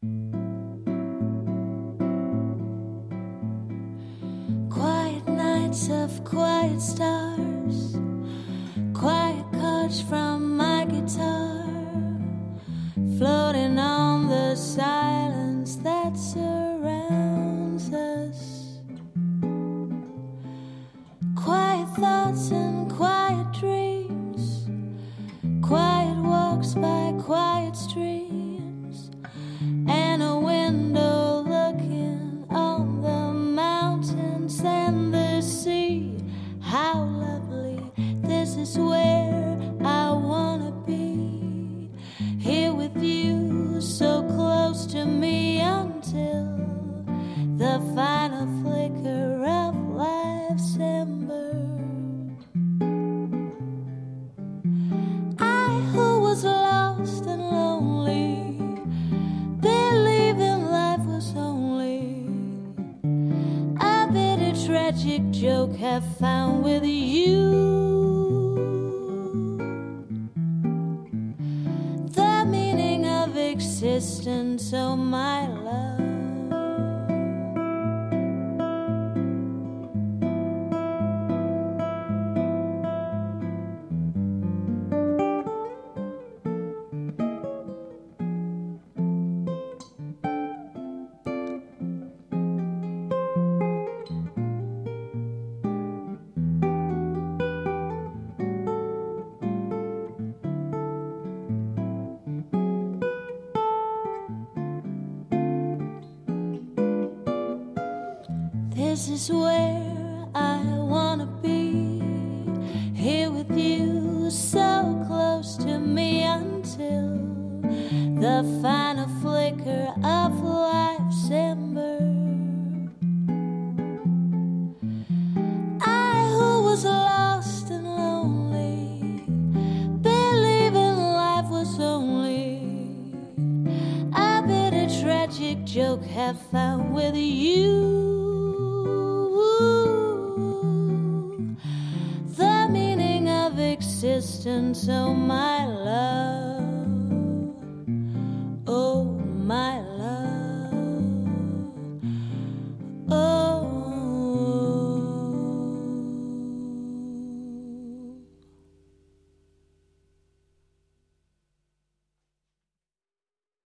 Quiet nights of quiet stars, quiet chords from my guitar, floating on the silence that surrounds us. Quiet thoughts and quiet dreams, quiet walks by quiet streams, and a window looking on the mountains and the sea. How lovely, this is where I wanna be, here with you, so close to me until the final flicker of life's ember. I who was lost and lonely, believing life was only a bitter tragic joke, have found with you the meaning of existence, oh my love. This is where I wanna be, here with you, so close to me until the final flicker of life's ember. I who was lost and lonely, believing life was only a bitter tragic joke, have found with you the meaning of existence, oh my love.